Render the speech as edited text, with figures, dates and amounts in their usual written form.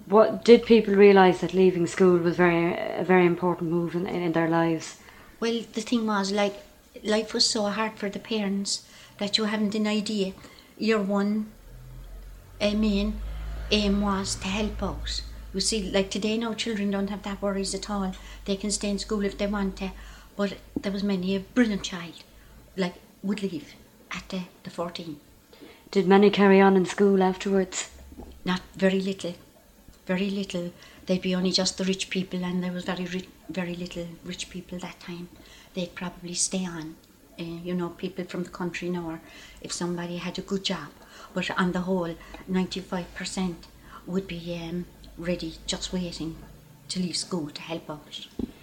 What did people realise that leaving school was a very important move in their lives? Well, the thing was, like, life was so hard for the parents that you haven't an idea. Your one main aim was to help out. You see, like today now, children don't have that worries at all. They can stay in school if they want to. But there was many a brilliant child, like, would leave at the 14. Did many carry on in school afterwards? Not very little. Very little. They'd be only just the rich people, and there was very little rich people that time. They'd probably stay on. People from the country now, or if somebody had a good job. But on the whole, 95% would be ready, just waiting to leave school to help out.